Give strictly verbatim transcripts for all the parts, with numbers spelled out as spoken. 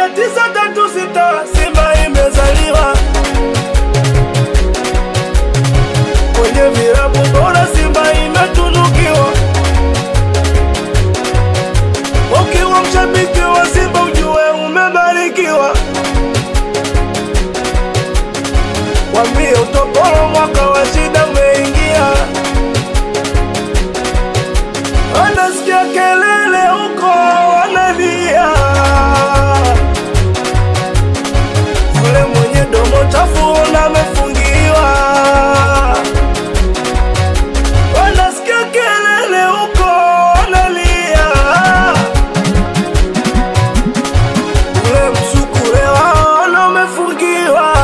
moja tisa tatu sita Simba imezaliwa. Kwenye vilabu bora Simba imetunukiwa. Ukiwa mshabiki wa Simba ujue umebarikiwa. Wambie utopolo mwaka wa shida umeingia. Wanasikia kelele huko wanalia. Yule mwenye domo chafu na amefungiwa. Wanasikia kelele huko wanalia. Yule msukule wao na amefungiwa.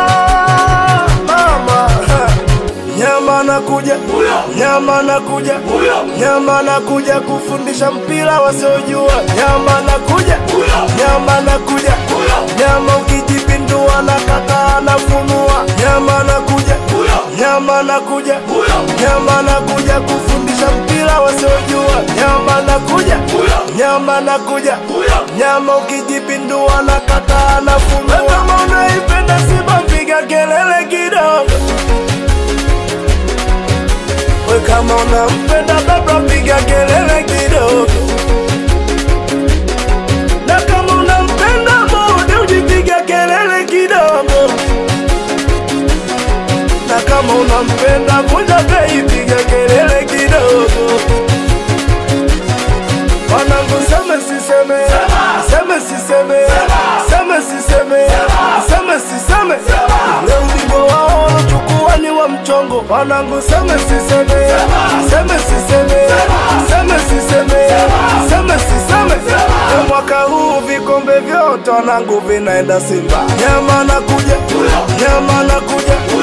Mama nyama nakuja, nyama nakuja, nyama nakuja kufundisha mpira wasiojua. Nyama nakuja, nyama nakuja, nyama ukijipindua na kaka anafunua. Nyama nakuja, nyama nakuja, nyama nakuja kufundisha mpira wasiojua. Nyama nakuja, nyama nakuja, nyama ukijipindua na kaka anafunua. Kama unaipenda Simba piga kelele kidogo. We kama unampenda baba piga kelele kidogo. Na kama unampenda Mudi ujipiga kelele kidogo. Na kama unampenda Vunja Bei piga kelele kidogo. Wanangu seme siseme, seme siseme, seme siseme, seme siseme. Leo ndipo wao chukua ni wa mchongo. Wanangu seme siseme, seme siseme, seme siseme, seme siseme. Kwa mwaka huu vikombe vyote wanangu vinaenda Simba. Nyama nakuja, nyama nakuja,